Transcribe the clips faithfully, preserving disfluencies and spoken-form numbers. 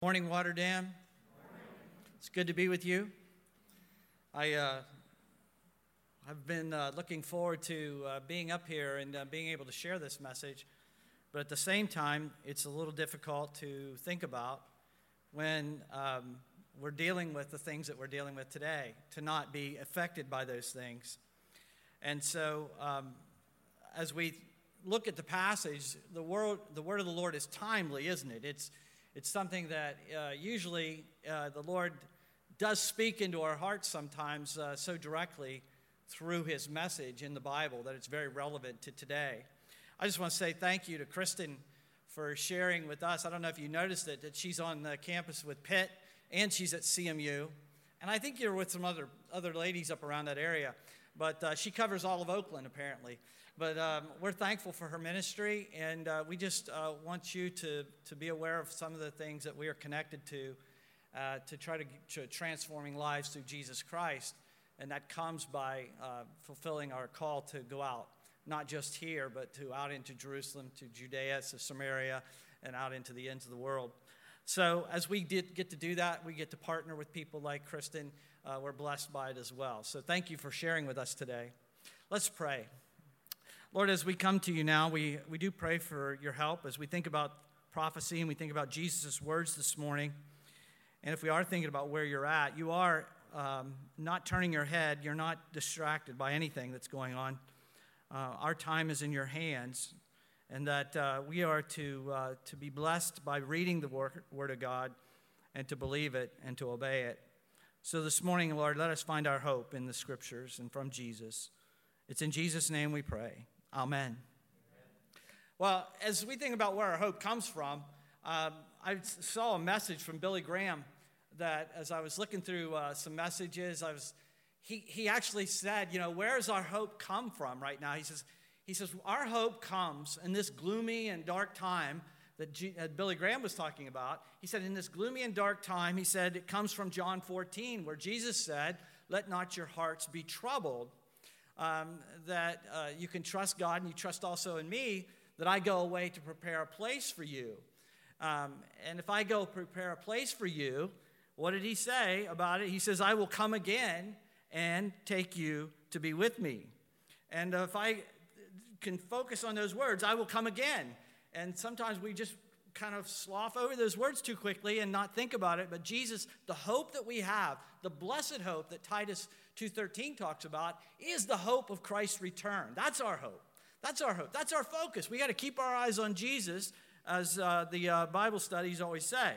Morning, Water Dam. Morning. It's good to be with you. I, uh, I've been uh, looking forward to uh, being up here and uh, being able to share this message, but at the same time, it's a little difficult to think about when um, we're dealing with the things that we're dealing with today, to not be affected by those things. And so, um, as we look at the passage, the word, the word of the Lord is timely, isn't it? It's It's something that uh, usually uh, the Lord does speak into our hearts sometimes uh, so directly through his message in the Bible that it's very relevant to today. I just want to say thank you to Kristen for sharing with us. I don't know if you noticed it, that she's on the campus with Pitt and she's at C M U. And I think you're with some other, other ladies up around that area. But uh, she covers all of Oakland, apparently. But um, we're thankful for her ministry, and uh, we just uh, want you to, to be aware of some of the things that we are connected to uh, to try to, to transforming lives through Jesus Christ. And that comes by uh, fulfilling our call to go out, not just here, but to out into Jerusalem, to Judea, to Samaria, and out into the ends of the world. So as we did get to do that, we get to partner with people like Kristen. Uh, we're blessed by it as well. So thank you for sharing with us today. Let's pray. Lord, as we come to you now, we, we do pray for your help as we think about prophecy and we think about Jesus' words this morning. And if we are thinking about where you're at, you are um, not turning your head. You're not distracted by anything that's going on. Uh, our time is in your hands, and that uh, we are to, uh, to be blessed by reading the word, word of God and to believe it and to obey it. So this morning, Lord, let us find our hope in the Scriptures and from Jesus. It's in Jesus' name we pray. Amen. Amen. Well, as we think about where our hope comes from, um, I saw a message from Billy Graham that as I was looking through uh, some messages, I was he he actually said, you know, where does our hope come from right now? He says, he says, our hope comes in this gloomy and dark time that G, uh, Billy Graham was talking about. He said, in this gloomy and dark time, he said, it comes from John fourteen, where Jesus said, let not your hearts be troubled. Um, that uh, you can trust God and you trust also in me, that I go away to prepare a place for you. Um, and if I go prepare a place for you, what did he say about it? He says, I will come again and take you to be with me. And uh, if I can focus on those words, I will come again. And sometimes we just kind of slough over those words too quickly and not think about it. But Jesus, the hope that we have, the blessed hope that Titus two thirteen talks about, is the hope of Christ's return. That's our hope. That's our hope. That's our focus. We got to keep our eyes on Jesus, as uh, the uh, Bible studies always say.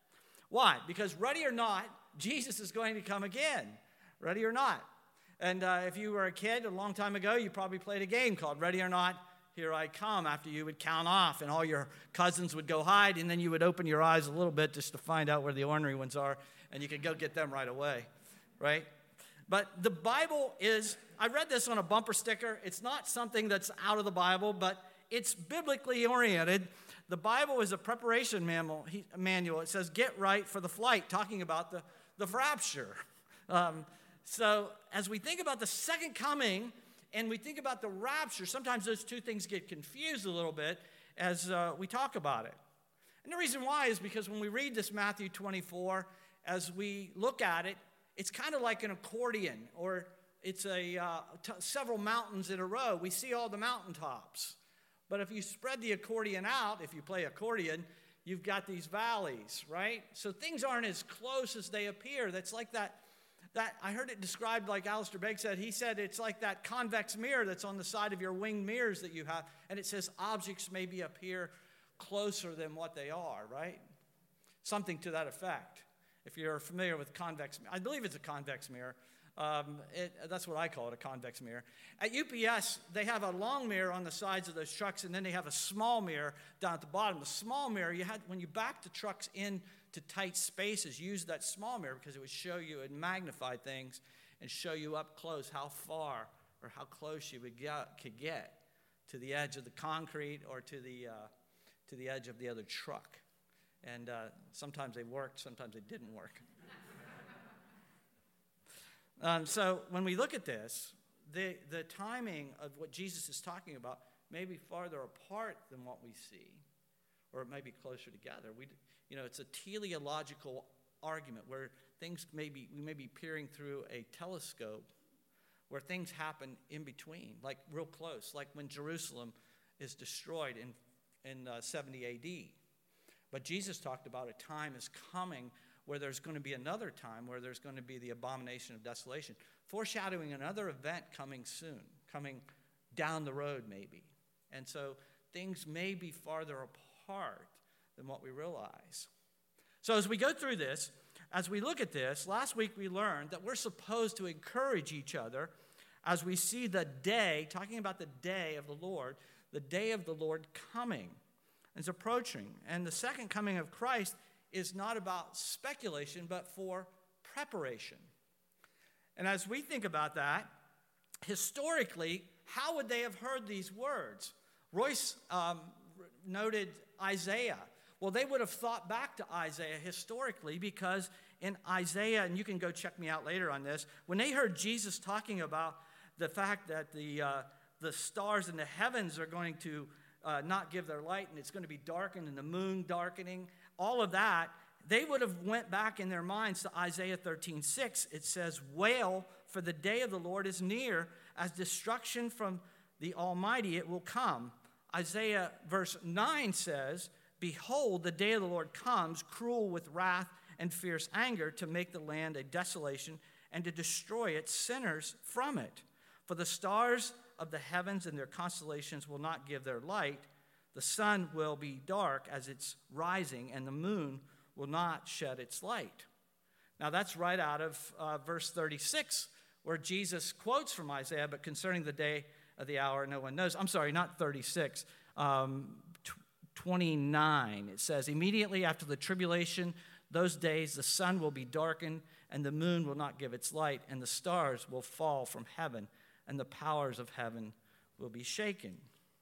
Why? Because ready or not, Jesus is going to come again. Ready or not. And uh, if you were a kid a long time ago, you probably played a game called Ready or Not, Here I Come, after you would count off and all your cousins would go hide, and then you would open your eyes a little bit just to find out where the ornery ones are, and you could go get them right away, right? But the Bible is, I read this on a bumper sticker. It's not something that's out of the Bible, but it's biblically oriented. The Bible is a preparation manual. It says, get right for the flight, talking about the, the rapture. Um, so as we think about the second coming and we think about the rapture, sometimes those two things get confused a little bit as uh, we talk about it. And the reason why is because when we read this Matthew twenty-four, as we look at it, it's kind of like an accordion, or it's a uh, t- several mountains in a row. We see all the mountaintops. But if you spread the accordion out, if you play accordion, you've got these valleys, right? So things aren't as close as they appear. That's like that, that I heard it described like Alistair Begg said. He said it's like that convex mirror that's on the side of your winged mirrors that you have. And it says objects maybe appear closer than what they are, right? Something to that effect. If you're familiar with convex, I believe it's a convex mirror. Um, it, that's what I call it, a convex mirror. At U P S, they have a long mirror on the sides of those trucks, and then they have a small mirror down at the bottom. The small mirror, you had when you back the trucks into tight spaces, use that small mirror because it would show you and magnify things and show you up close how far or how close you would get, could get to the edge of the concrete or to the uh, to the edge of the other truck. And uh, sometimes they worked, sometimes they didn't work. um, so when we look at this, the, the timing of what Jesus is talking about may be farther apart than what we see, or it may be closer together. We, you know, it's a teleological argument where things may be, we may be peering through a telescope where things happen in between, like real close, like when Jerusalem is destroyed in, in uh, seventy A D. But Jesus talked about a time is coming where there's going to be another time where there's going to be the abomination of desolation, foreshadowing another event coming soon, coming down the road maybe. And so things may be farther apart than what we realize. So as we go through this, as we look at this, last week we learned that we're supposed to encourage each other as we see the day, talking about the day of the Lord, the day of the Lord coming is approaching. And the second coming of Christ is not about speculation, but for preparation. And as we think about that, historically, how would they have heard these words? Royce um, noted Isaiah. Well, they would have thought back to Isaiah historically, because in Isaiah, and you can go check me out later on this, when they heard Jesus talking about the fact that the, uh, the stars in the heavens are going to uh, not give their light, and it's going to be darkened, and the moon darkening, all of that, they would have went back in their minds to Isaiah thirteen six. It says, "Wail, for the day of the Lord is near, as destruction from the Almighty it will come." Isaiah verse nine says, "Behold, the day of the Lord comes, cruel with wrath and fierce anger, to make the land a desolation and to destroy its sinners from it. For the stars of the heavens and their constellations will not give their light. The sun will be dark as it's rising, and the moon will not shed its light." Now that's right out of uh, verse thirty-six, where Jesus quotes from Isaiah, but concerning the day of the hour, no one knows. I'm sorry, not thirty-six. Um, twenty-nine, it says, "Immediately after the tribulation, those days the sun will be darkened, and the moon will not give its light, and the stars will fall from heaven, and the powers of heaven will be shaken."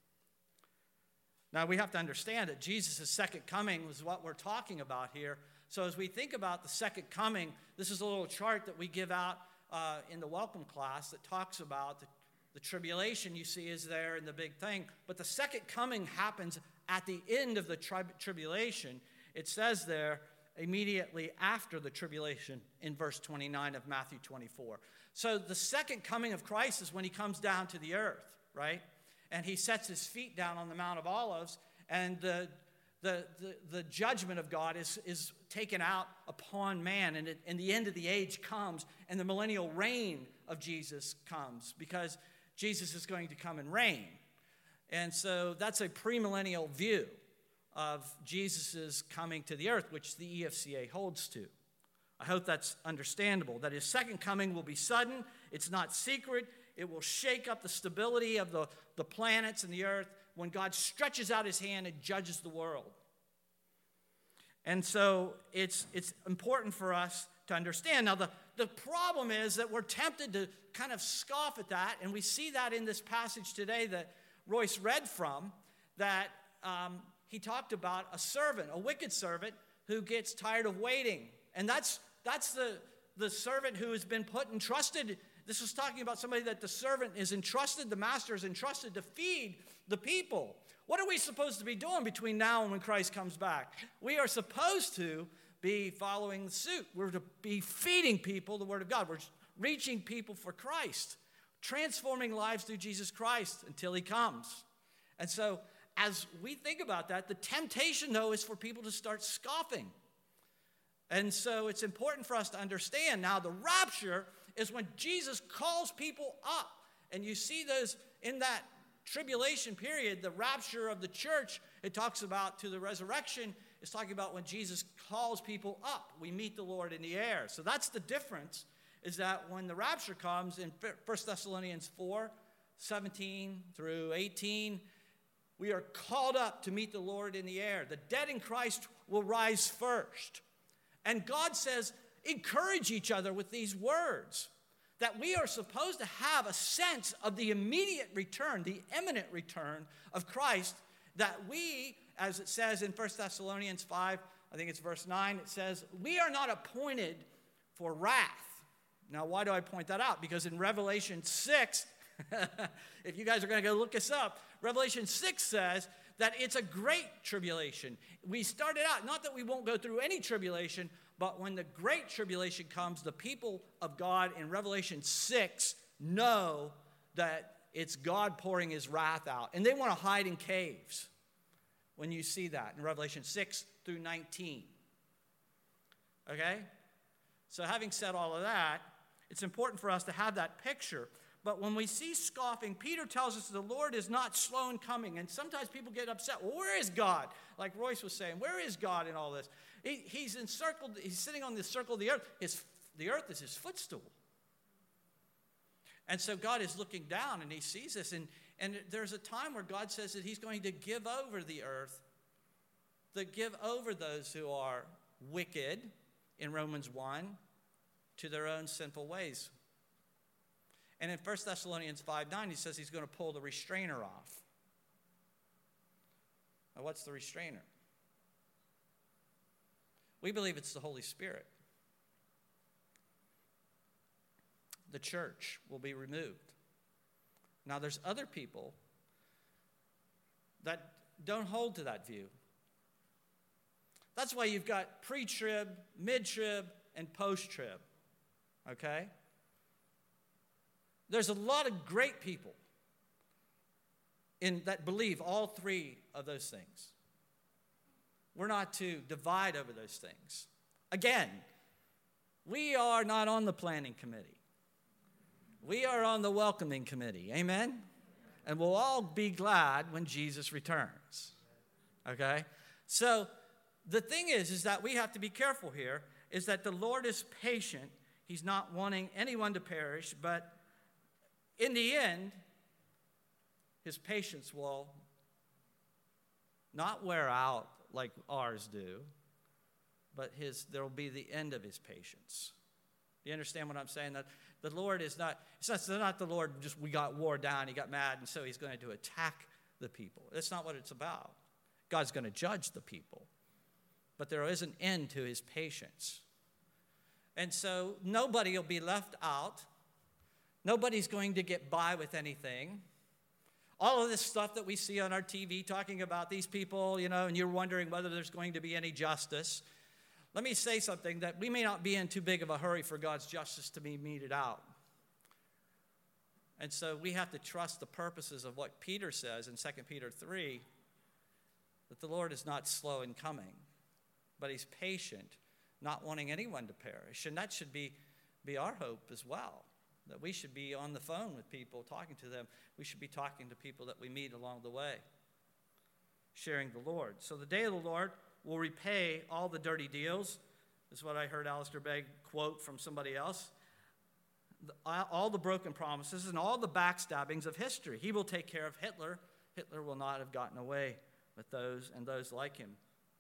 Now we have to understand that Jesus' second coming was what we're talking about here. So as we think about the second coming, this is a little chart that we give out uh, in the welcome class that talks about the, the tribulation you see is there in the big thing. But the second coming happens at the end of the tri- tribulation. It says there, immediately after the tribulation in verse twenty-nine of Matthew twenty-four. So the second coming of Christ is when he comes down to the earth, right? And he sets his feet down on the Mount of Olives, and the the the, the judgment of God is, is taken out upon man, and, it, and the end of the age comes, and the millennial reign of Jesus comes, because Jesus is going to come and reign. And so that's a premillennial view of Jesus' coming to the earth, which the E F C A holds to. I hope that's understandable, that his second coming will be sudden. It's not secret. It will shake up the stability of the, the planets and the earth when God stretches out his hand and judges the world. And so it's, it's important for us to understand. Now, the, the problem is that we're tempted to kind of scoff at that, and we see that in this passage today that Royce read from, that um, he talked about a servant, a wicked servant, who gets tired of waiting. And that's, that's the, the servant who has been put entrusted. This is talking about somebody that the servant is entrusted, the master is entrusted to feed the people. What are we supposed to be doing between now and when Christ comes back? We are supposed to be following suit. We're to be feeding people the Word of God. We're reaching people for Christ, transforming lives through Jesus Christ until he comes. And so as we think about that, the temptation, though, is for people to start scoffing. And so it's important for us to understand now the rapture is when Jesus calls people up. And you see those in that tribulation period, the rapture of the church, it talks about to the resurrection, it's talking about when Jesus calls people up. We meet the Lord in the air. So that's the difference, is that when the rapture comes in First Thessalonians four, seventeen through eighteen, we are called up to meet the Lord in the air. The dead in Christ will rise first. And God says, encourage each other with these words, that we are supposed to have a sense of the immediate return, the imminent return of Christ, that we, as it says in First Thessalonians five, I think it's verse nine, it says, we are not appointed for wrath. Now, why do I point that out? Because in Revelation six, if you guys are going to go look this up, Revelation six says that it's a great tribulation. We started out, not that we won't go through any tribulation, but when the great tribulation comes, the people of God in Revelation six know that it's God pouring his wrath out. And they want to hide in caves when you see that in Revelation six through nineteen. Okay? So having said all of that, it's important for us to have that picture. But when we see scoffing, Peter tells us the Lord is not slow in coming. And sometimes people get upset. Well, where is God? Like Royce was saying, where is God in all this? He, he's encircled, he's sitting on the circle of the earth. His, the earth is his footstool. And so God is looking down and he sees this. And, and there's a time where God says that he's going to give over the earth, to give over those who are wicked in Romans one to their own sinful ways. And in First Thessalonians five nine, he says he's going to pull the restrainer off. Now, what's the restrainer? We believe it's the Holy Spirit. The church will be removed. Now, there's other people that don't hold to that view. That's why you've got pre-trib, mid-trib, and post-trib. Okay? There's a lot of great people in that believe all three of those things. We're not to divide over those things. Again, we are not on the planning committee. We are on the welcoming committee. Amen? And we'll all be glad when Jesus returns. Okay? So the thing is, is that we have to be careful here, is that the Lord is patient. He's not wanting anyone to perish, but in the end, his patience will not wear out like ours do, but his there will be the end of his patience. Do you understand what I'm saying? That the Lord is not, it's not, it's not the Lord just, we got wore down, he got mad, and so he's going to attack the people. That's not what it's about. God's going to judge the people. But there is an end to his patience. And so nobody will be left out. Nobody's going to get by with anything. All of this stuff that we see on our T V talking about these people, you know, and you're wondering whether there's going to be any justice. Let me say something, that we may not be in too big of a hurry for God's justice to be meted out. And so we have to trust the purposes of what Peter says in Second Peter three, that the Lord is not slow in coming, but he's patient, not wanting anyone to perish. And that should be, be our hope as well, that we should be on the phone with people, talking to them. We should be talking to people that we meet along the way, sharing the Lord. So the day of the Lord will repay all the dirty deals. This is what I heard Alistair Begg quote from somebody else. All the broken promises and all the backstabbings of history. He will take care of Hitler. Hitler will not have gotten away with those and those like him.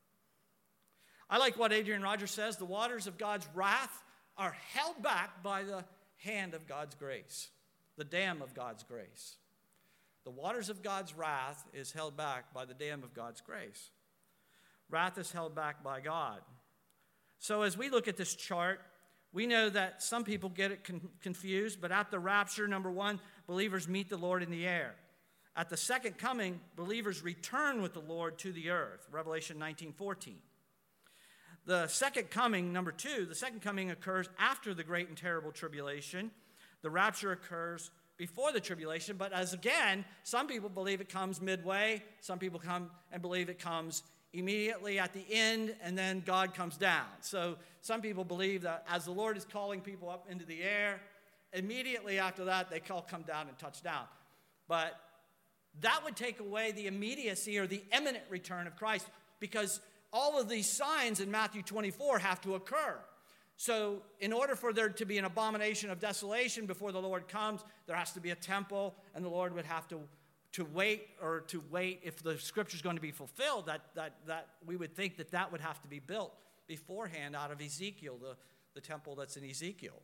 I like what Adrian Rogers says. The waters of God's wrath are held back by the hand of God's grace, the dam of God's grace. The waters of God's wrath is held back by the dam of God's grace. Wrath is held back by God. So as we look at this chart, we know that some people get it con- confused, but at the rapture, number one, believers meet the Lord in the air. At the second coming, believers return with the Lord to the earth, Revelation nineteen fourteen. The second coming, number two, the second coming occurs after the great and terrible tribulation. The rapture occurs before the tribulation, but as again, some people believe it comes midway. Some people come and believe it comes immediately at the end, and then God comes down. So some people believe that as the Lord is calling people up into the air, immediately after that, they all come down and touch down. But that would take away the immediacy or the imminent return of Christ, because all of these signs in Matthew twenty-four have to occur. So in order for there to be an abomination of desolation before the Lord comes, there has to be a temple, and the Lord would have to, to wait, or to wait if the scripture is going to be fulfilled, that, that, that we would think that that would have to be built beforehand out of Ezekiel, the, the temple that's in Ezekiel.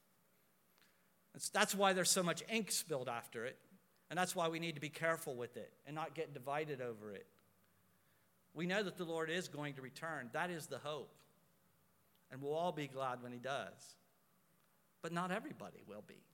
It's, that's why there's so much ink spilled after it, and that's why we need to be careful with it and not get divided over it. We know that the Lord is going to return. That is the hope. And we'll all be glad when he does. But not everybody will be.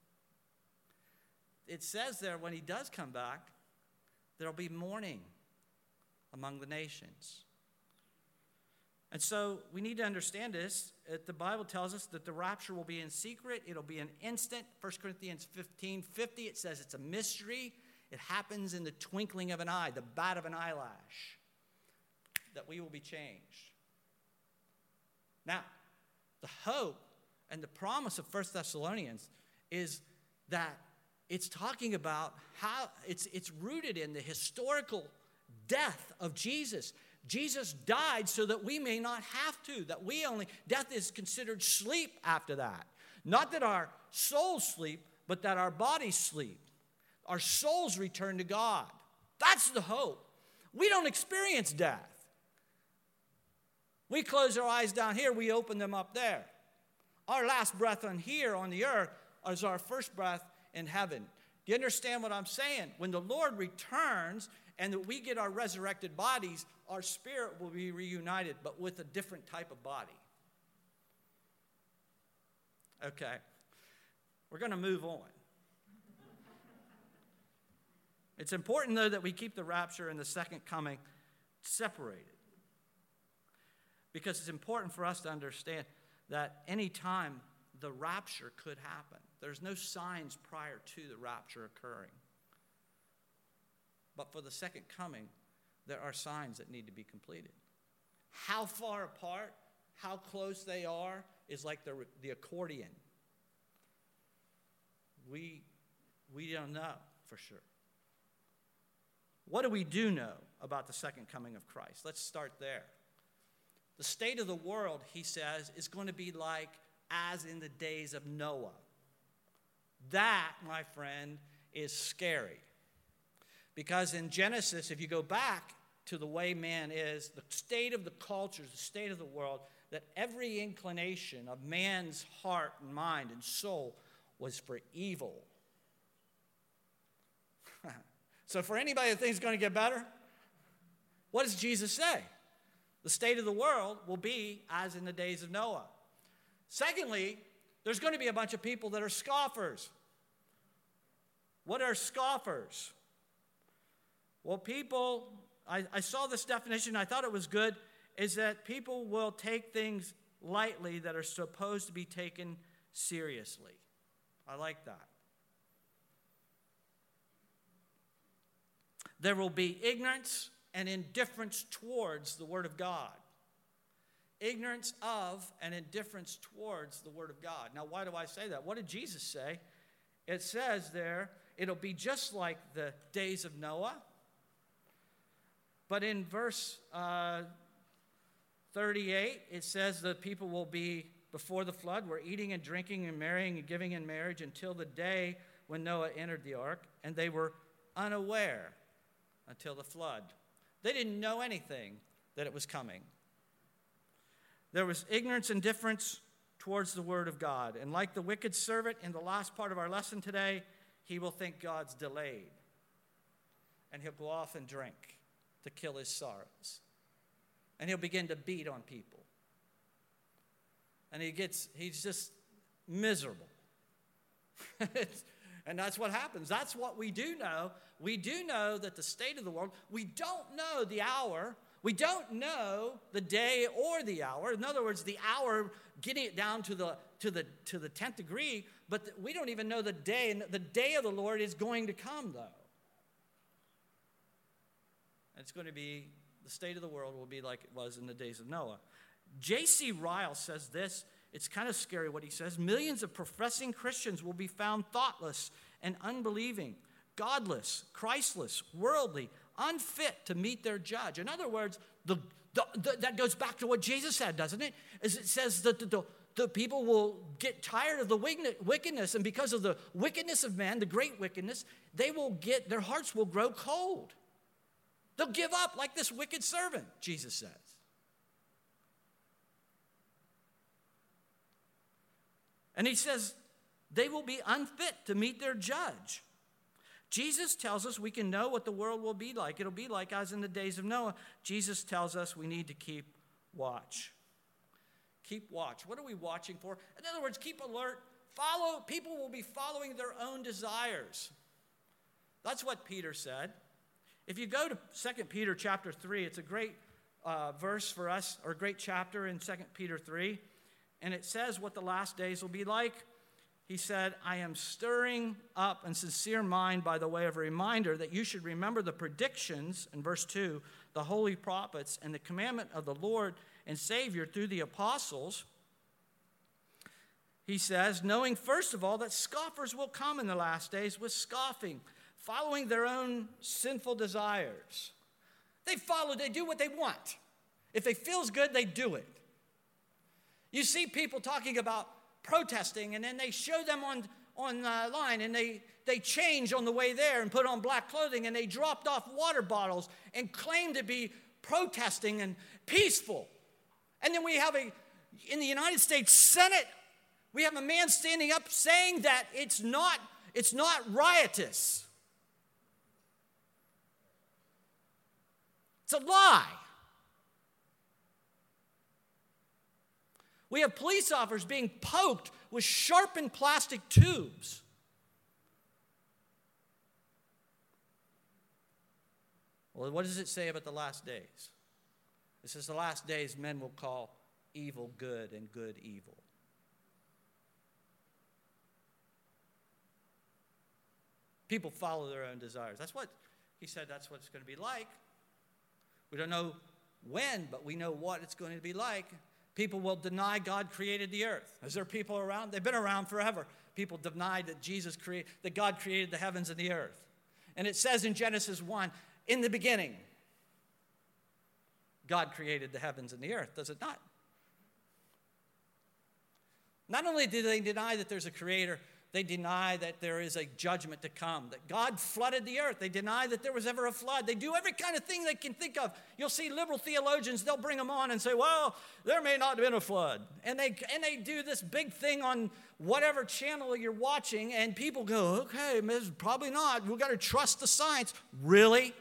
It says there, when he does come back, there'll be mourning. among the nations. And so we need to understand this. The Bible tells us that the rapture will be in secret. It'll be an instant. First Corinthians fifteen fifty, it says it's a mystery. It happens in the twinkling of an eye, the bat of an eyelash, that we will be changed. Now, the hope and the promise of First Thessalonians is that it's talking about how it's, it's rooted in the historical death of Jesus. Jesus died so that we may not have to, that we only, death is considered sleep after that. Not that our souls sleep, but that our bodies sleep. Our souls return to God. That's the hope. We don't experience death. We close our eyes down here, we open them up there. Our last breath on here on the earth is our first breath in heaven. Do you understand what I'm saying? When the Lord returns and that we get our resurrected bodies, our spirit will be reunited, but with a different type of body. Okay, we're going to move on. It's important, though, that we keep the rapture and the second coming separated. Because it's important for us to understand that any time the rapture could happen. There's no signs prior to the rapture occurring. But for the second coming, there are signs that need to be completed. How far apart, how close they are, is like the, the accordion. We, we don't know for sure. What do we do know about the second coming of Christ? Let's start there. The state of the world, he says, is going to be like as in the days of Noah. That, my friend, is scary. Because in Genesis, if you go back to the way man is, the state of the cultures, the state of the world, that every inclination of man's heart and mind and soul was for evil. So for anybody that thinks it's going to get better, what does Jesus say? The state of the world will be as in the days of Noah. Secondly, there's going to be a bunch of people that are scoffers. What are scoffers? Well, people, I, I saw this definition, I thought it was good, is that people will take things lightly that are supposed to be taken seriously. I like that. There will be ignorance and indifference towards the Word of God. Ignorance of and indifference towards the Word of God. Now, why do I say that? What did Jesus say? It says there, it'll be just like the days of Noah. But in verse uh, thirty-eight, it says that people will be before the flood, were eating and drinking and marrying and giving in marriage until the day when Noah entered the ark, and they were unaware until the flood. They didn't know anything that it was coming. There was ignorance and indifference towards the Word of God. And like the wicked servant in the last part of our lesson today, he will think God's delayed. And he'll go off and drink to kill his sorrows. And he'll begin to beat on people. And he gets, he's just miserable. And that's what happens. That's what we do know. We do know that the state of the world, we don't know the hour. We don't know the day or the hour. In other words, the hour, getting it down to the to the to the tenth degree, but the, we don't even know the day. And the day of the Lord is going to come, though. And it's going to be, the state of the world will be like it was in the days of Noah. J C Ryle says this. It's kind of scary what he says. Millions of professing Christians will be found thoughtless and unbelieving, godless, Christless, worldly, unfit to meet their judge. In other words, the, the, the, that goes back to what Jesus said, doesn't it? As it says that the, the, the people will get tired of the wickedness, and because of the wickedness of man, the great wickedness, they will get, their hearts will grow cold. They'll give up like this wicked servant, Jesus says. And he says they will be unfit to meet their judge. Jesus tells us we can know what the world will be like. It'll be like as in the days of Noah. Jesus tells us we need to keep watch. Keep watch. What are we watching for? In other words, keep alert. Follow. People will be following their own desires. That's what Peter said. If you go to Second Peter chapter three, it's a great uh, verse for us, or a great chapter in Second Peter three. And it says what the last days will be like. He said, I am stirring up a sincere mind by the way of a reminder that you should remember the predictions, in verse two, the holy prophets, and the commandment of the Lord and Savior through the apostles. He says, knowing first of all that scoffers will come in the last days with scoffing, following their own sinful desires. They follow, they do what they want. If it feels good, they do it. You see people talking about protesting, and then they show them on online, and they, they change on the way there and put on black clothing, and they dropped off water bottles and claim to be protesting and peaceful. And then we have a, in the United States Senate, we have a man standing up saying that it's not, it's not riotous. It's a lie. We have police officers being poked with sharpened plastic tubes. Well, what does it say about the last days? It says the last days men will call evil good and good evil. People follow their own desires. That's what he said, that's what it's going to be like. We don't know when, but we know what it's going to be like. People will deny God created the earth. Is there people around? They've been around forever. People deny that Jesus created, that God created the heavens and the earth. And it says in Genesis one, in the beginning, God created the heavens and the earth. Does it not? Not only do they deny that there's a creator, they deny that there is a judgment to come, that God flooded the earth. They deny that there was ever a flood. They do every kind of thing they can think of. You'll see liberal theologians, they'll bring them on and say, well, there may not have been a flood. And they, and they do this big thing on whatever channel you're watching, and people go, okay, probably not. We've got to trust the science. Really?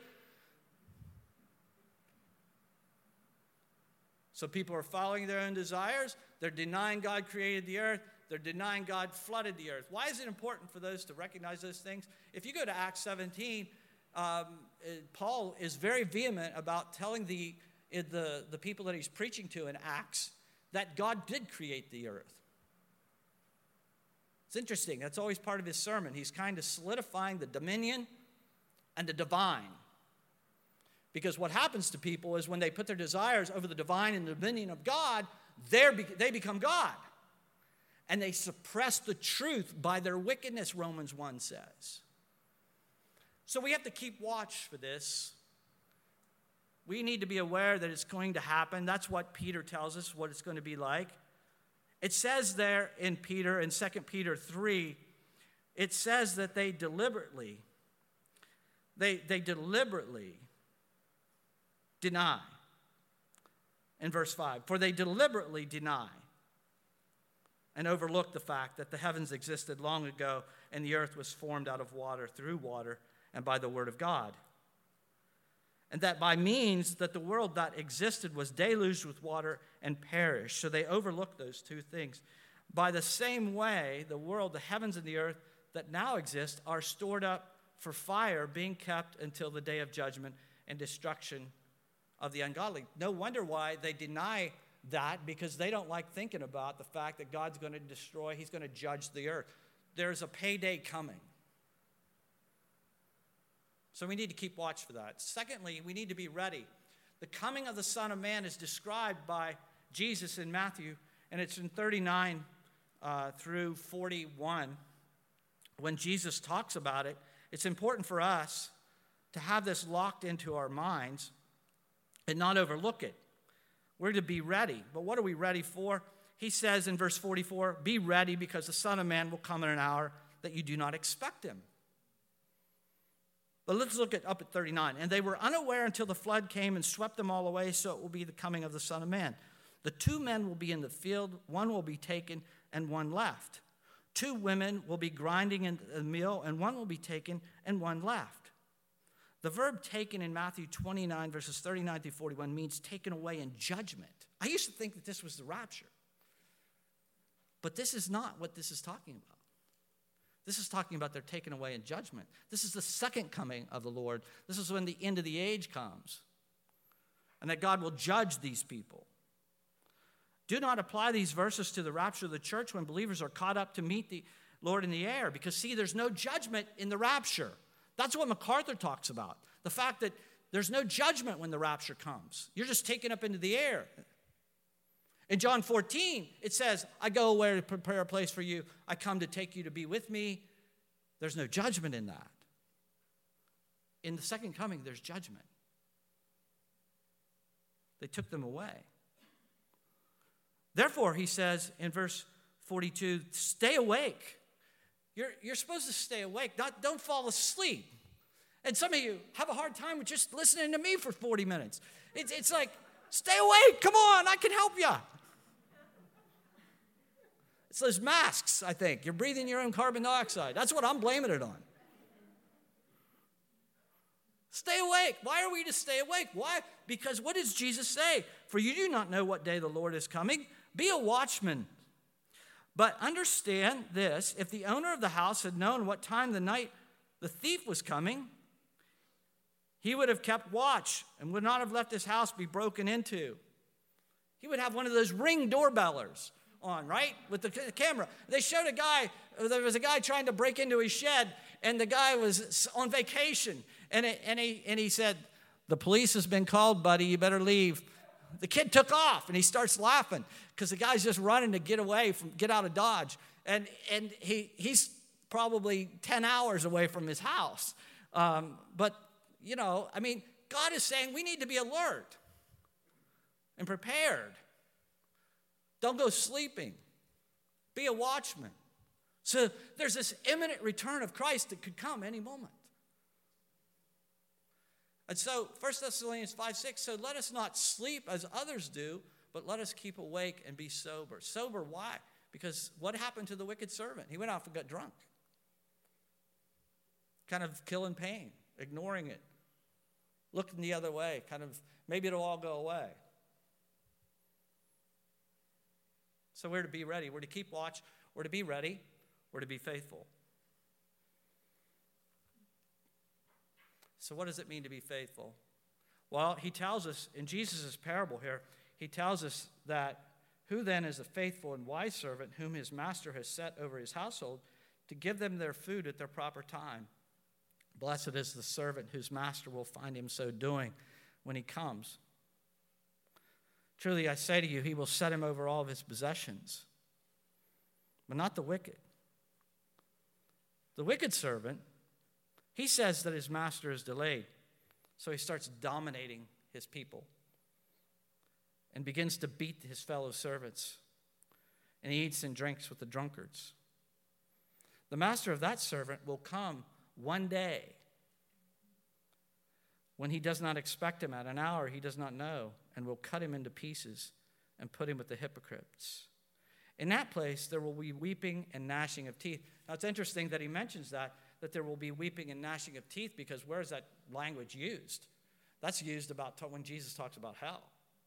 So people are following their own desires. They're denying God created the earth. They're denying God flooded the earth. Why is it important for those to recognize those things? If you go to Acts seventeen, um, Paul is very vehement about telling the, the, the people that he's preaching to in Acts that God did create the earth. It's interesting. That's always part of his sermon. He's kind of solidifying the dominion and the divine. Because what happens to people is when they put their desires over the divine and the dominion of God, they become God. And they suppress the truth by their wickedness, Romans one says. So we have to keep watch for this. We need to be aware that it's going to happen. That's what Peter tells us, what it's going to be like. It says there in Peter, in Second Peter three, it says that they deliberately, they, they deliberately deny. In verse five, for they deliberately deny and overlook the fact that the heavens existed long ago and the earth was formed out of water, through water, and by the word of God. And that by means that the world that existed was deluged with water and perished. So they overlook those two things. By the same way, the world, the heavens and the earth that now exist are stored up for fire, being kept until the day of judgment and destruction of the ungodly. No wonder why they deny that, because they don't like thinking about the fact that God's going to destroy, he's going to judge the earth. There's a payday coming. So we need to keep watch for that. Secondly, we need to be ready. The coming of the Son of Man is described by Jesus in Matthew, and it's in thirty-nine uh, through forty-one. When Jesus talks about it, it's important for us to have this locked into our minds and not overlook it. We're to be ready. But what are we ready for? He says in verse forty-four, be ready because the Son of Man will come in an hour that you do not expect him. But let's look at up at thirty-nine. And they were unaware until the flood came and swept them all away, so it will be the coming of the Son of Man. The two men will be in the field, one will be taken and one left. Two women will be grinding in the mill, and one will be taken and one left. The verb taken in Matthew twenty-nine, verses thirty-nine through forty-one means taken away in judgment. I used to think that this was the rapture. But this is not what this is talking about. This is talking about they're taken away in judgment. This is the second coming of the Lord. This is when the end of the age comes. And that God will judge these people. Do not apply these verses to the rapture of the church when believers are caught up to meet the Lord in the air. Because, see, there's no judgment in the rapture. That's what MacArthur talks about. The fact that there's no judgment when the rapture comes. You're just taken up into the air. In John fourteen, it says, I go away to prepare a place for you. I come to take you to be with me. There's no judgment in that. In the second coming, there's judgment. They took them away. Therefore, he says in verse forty-two, stay awake. You're, you're supposed to stay awake, not, don't fall asleep. And some of you have a hard time with just listening to me for forty minutes. It's, it's like, stay awake, come on, I can help you. It's those masks, I think. You're breathing your own carbon dioxide. That's what I'm blaming it on. Stay awake. Why are we to stay awake? Why? Because what does Jesus say? For you do not know what day the Lord is coming. Be a watchman. But understand this, if the owner of the house had known what time the night the thief was coming, he would have kept watch and would not have let his house be broken into. He would have one of those Ring doorbellers on, right, with the camera. They showed a guy, there was a guy trying to break into his shed, and the guy was on vacation. And, it, and, he, and he said, the police has been called, buddy, you better leave. The kid took off, and he starts laughing because the guy's just running to get away, from get out of Dodge. And, and he, he's probably ten hours away from his house. Um, but, you know, I mean, God is saying we need to be alert and prepared. Don't go sleeping. Be a watchman. So there's this imminent return of Christ that could come any moment. And so First Thessalonians five six, so let us not sleep as others do, but let us keep awake and be sober. Sober, why? Because what happened to the wicked servant? He went off and got drunk. Kind of killing pain, ignoring it, looking the other way, kind of, maybe it'll all go away. So we're to be ready. We're to keep watch. We're to be ready. We're to be faithful. So what does it mean to be faithful? Well, he tells us in Jesus' parable here, he tells us that who then is a faithful and wise servant whom his master has set over his household to give them their food at their proper time? Blessed is the servant whose master will find him so doing when he comes. Truly, I say to you, he will set him over all of his possessions, but not the wicked. The wicked servant, he says that his master is delayed, so he starts dominating his people and begins to beat his fellow servants, and he eats and drinks with the drunkards. The master of that servant will come one day when he does not expect him, at an hour he does not know, and will cut him into pieces and put him with the hypocrites. In that place, there will be weeping and gnashing of teeth. Now, it's interesting that he mentions that, that there will be weeping and gnashing of teeth, because where is that language used? That's used about when Jesus talks about hell.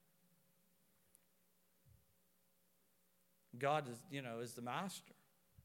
God is, you know, is the master.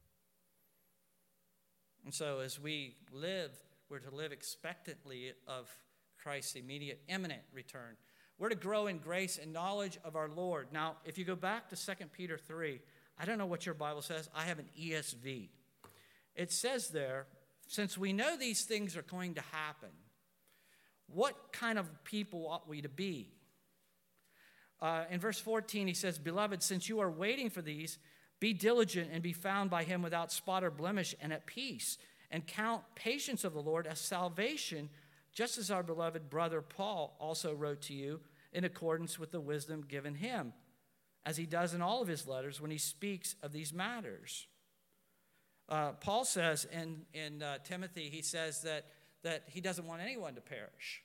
And so as we live, we're to live expectantly of Christ's immediate, imminent return. We're to grow in grace and knowledge of our Lord. Now, if you go back to Second Peter three, I don't know what your Bible says. I have an E S V. It says there, since we know these things are going to happen, what kind of people ought we to be? Uh, in verse fourteen, he says, Beloved, since you are waiting for these, be diligent and be found by him without spot or blemish and at peace, and count patience of the Lord as salvation, just as our beloved brother Paul also wrote to you in accordance with the wisdom given him, as he does in all of his letters when he speaks of these matters. Uh, Paul says in, in uh, Timothy, he says that, that he doesn't want anyone to perish.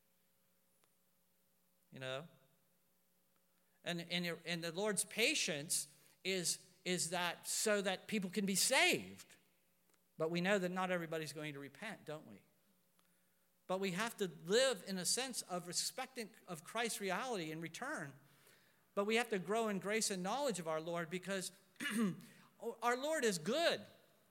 You know? And, and, and the Lord's patience is, is that so that people can be saved. But we know that not everybody's going to repent, don't we? But we have to live in a sense of respecting of Christ's reality in return. But we have to grow in grace and knowledge of our Lord, because our Lord is good.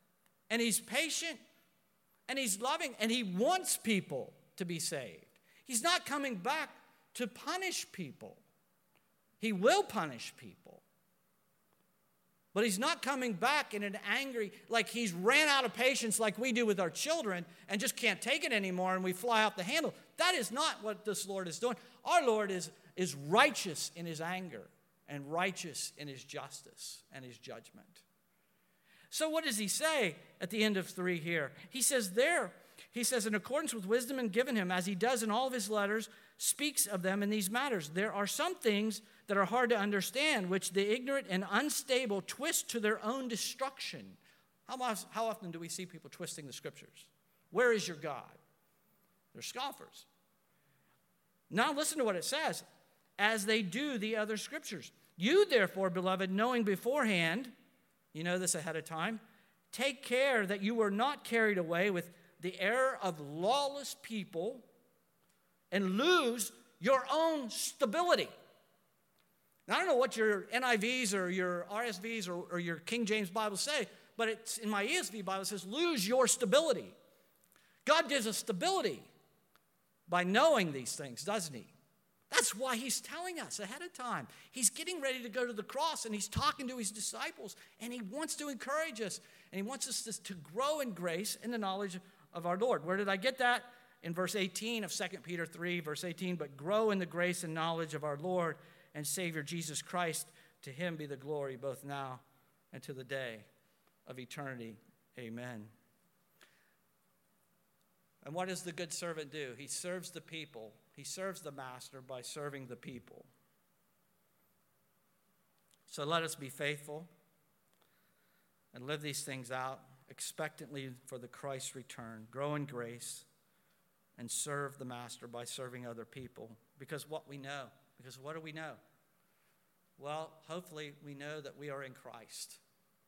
and he's patient, and he's loving, and he wants people to be saved. He's not coming back to punish people. He will punish people. But he's not coming back in an angry, like he's ran out of patience like we do with our children and just can't take it anymore and we fly off the handle. That is not what this Lord is doing. Our Lord is, is righteous in his anger and righteous in his justice and his judgment. So what does he say at the end of three here? He says there, he says, in accordance with wisdom and given him, as he does in all of his letters, speaks of them in these matters. There are some things that are hard to understand, which the ignorant and unstable twist to their own destruction. How, how often do we see people twisting the scriptures? Where is your God? They're scoffers. Now listen to what it says. As they do the other scriptures. You therefore, beloved, knowing beforehand, you know this ahead of time, take care that you are not carried away with the error of lawless people and lose your own stability. Now, I don't know what your N I Vs or your R S Vs or, or your King James Bible say, but it's in my E S V Bible, it says, lose your stability. God gives us stability by knowing these things, doesn't he? That's why he's telling us ahead of time. He's getting ready to go to the cross, and he's talking to his disciples, and he wants to encourage us, and he wants us to, to grow in grace in the knowledge of our Lord. Where did I get that? In verse eighteen of Second Peter three, verse eighteen, but grow in the grace and knowledge of our Lord and Savior Jesus Christ. To him be the glory both now and to the day of eternity. Amen. And what does the good servant do? He serves the people. He serves the master by serving the people. So let us be faithful and live these things out expectantly for the Christ's return. Grow in grace and serve the master by serving other people. Because what we know, because what do we know? Well, hopefully we know that we are in Christ.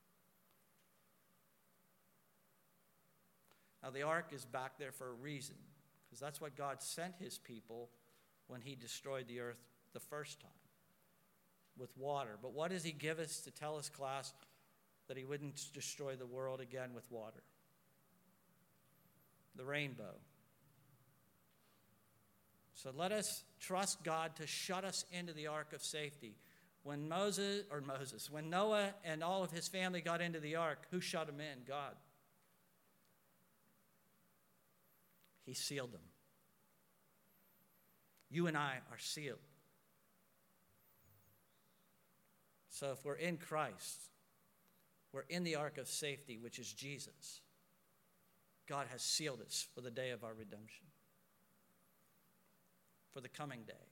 Now the ark is back there for a reason, because that's what God sent his people when he destroyed the earth the first time, with water. But what does he give us to tell his class that he wouldn't destroy the world again with water? The rainbow. So let us trust God to shut us into the ark of safety. When Moses, or Moses, when Noah and all of his family got into the ark, who shut them in? God. He sealed them. You and I are sealed. So if we're in Christ, we're in the ark of safety, which is Jesus. God has sealed us for the day of our redemption, for the coming day.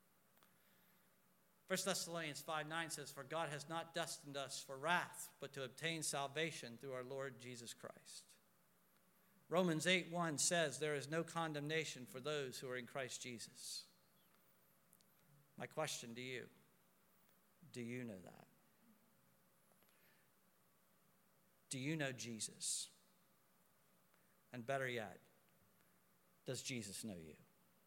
First Thessalonians five nine says, for God has not destined us for wrath, but to obtain salvation through our Lord Jesus Christ. Romans eight one says, there is no condemnation for those who are in Christ Jesus. My question to you, do you know that? Do you know Jesus? And better yet, does Jesus know you?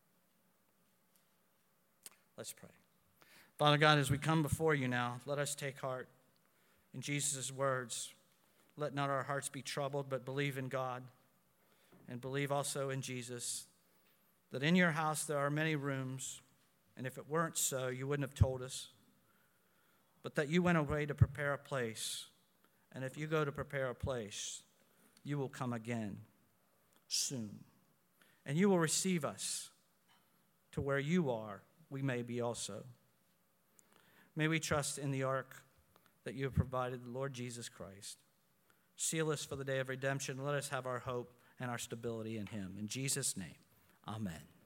Let's pray. Father God, as we come before you now, let us take heart in Jesus' words. Let not our hearts be troubled, but believe in God, and believe also in Jesus, that in your house there are many rooms, and if it weren't so, you wouldn't have told us, but that you went away to prepare a place, and if you go to prepare a place, you will come again soon, and you will receive us to where you are, we may be also. May we trust in the ark that you have provided, the Lord Jesus Christ. Seal us for the day of redemption. Let us have our hope and our stability in him. In Jesus' name, amen.